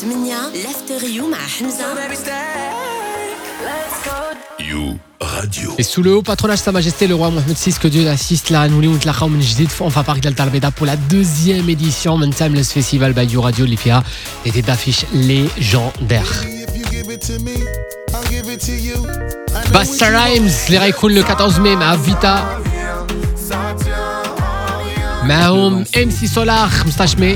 8 l'After You مع حمزة. You Radio. Et sous le haut patronage de Sa Majesté le roi Mohamed VI, que Dieu l'assiste, là nous on تلاقاو من جديد في Enfa Park Delta Albeda pour la deuxième édition من Timeless Festival by You Radio اللي فيها des têtes d'affiche légendaires. Busta Rhymes اللي غيكون le 14 mai مع Vita. معهم MC Solar 15 mai.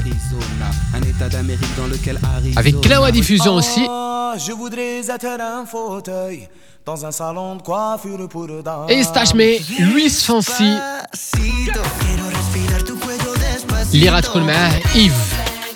Avec Klawa Diffusion aussi. Je voudrais être un fauteuil dans un salon de coiffure pour danser. Et 16 mai, Luis Fonsi. Lira تكون معاه Yves.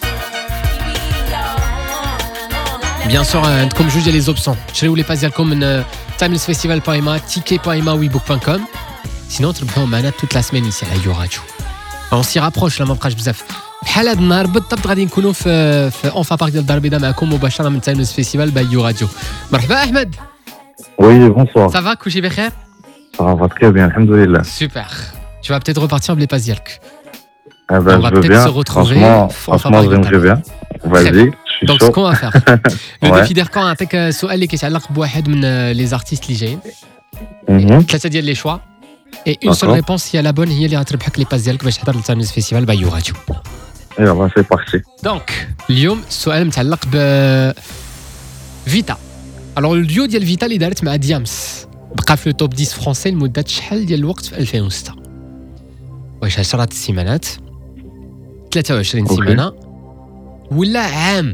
Bien sûr, comme juge les options. شريو لي باس ديالكم من timelessfestival.ma, ticket.ma, webook.com. Sinon, تربحوا معنا toute la semaine ici à You Radio. On s'y rapproche là ما بقاش بزاف. بحال هاد النهار بالضبط غادي نكونوا في اونفا بارك ديال الدار البيضاء معكم مباشره من تايمليس فيستيفال باي يو راديو. مرحبا احمد. Oui, bonsoir. Ça va, كلشي بخير؟ Ça va très bien, alhamdoulilah. Super. Tu vas peut-être repartir les passes ديالك. Eh ben, On va je veux peut-être bien. se retrouver. Franchement, j'aimerais bien. Vas-y, je suis Donc chaud. ce qu'on va faire. Le Ouais. défi d'Erkan نعطيك سؤال اللي كيتعلق بواحد من les artistes اللي جايين. Mhm. 3 ديال لي شوا. Et une seule D'accord. réponse هي لا بون هي اللي غتربحك لي باس ديالك باش تحضر للتايمليس فيستيفال باي يو راديو. Et voilà, c'est parti. دونك اليوم السؤال متعلق ب فيتا. الوغ الديو ديال فيتا اللي دارت مع ديامس بقى في لو توب 10 فرونسي لمده شحال ديال الوقت في 2006؟ واش 10 سيمانات 23 أوكي. سيمانه ولا عام؟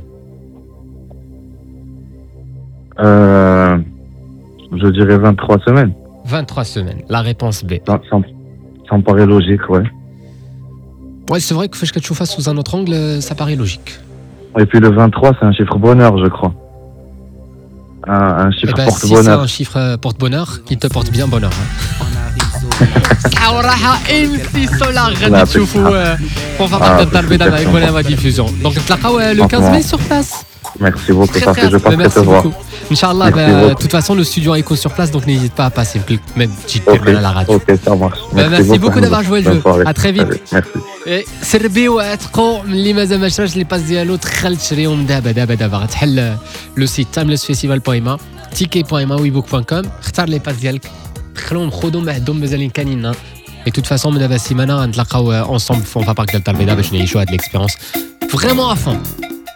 Je dirais 23 semaines. 23 semaines. La réponse B. Ça me paraît logique, ouais. Ouais, c'est vrai que فاش كتشوفها sous un autre angle, ça paraît logique. Et puis le 23, c'est un chiffre bonheur, je crois. Un Eh chiffre ben, si c'est porte-bonheur. un chiffre porte-bonheur, il te porte bien bonheur. وراها MC Solar غادي تشوفوا Enfa Park Delta Albeda مع Equalema Diffusion. Donc نتلاقاو le 15 mai sur place. Merci beaucoup, ça Très fait je passerai merci te voir. beaucoup. Inch'Allah, Merci de beaucoup. toute façon, le studio Echo sur place, donc n'hésite pas à passer même petite à la radio. Ok, ça marche. Merci beaucoup d'avoir joué le Bonne jeu. soirée. À très vite. Allez, merci. سربي واتقوا اللي مازال ما شراش لي باس ديالو دخل تشريهم دابا غتحل لو سيت timelessfestival.ma, ticket.ma, webook.com. اختار لي باس ديالك دخلهم خذهم عندهم مازالين كاينين. Et de toute façon من دابا السيمانه غنتلاقاو ensemble في Enfa Park Delta Albeda باش نعيشوا هاد l'expérience vraiment à fond.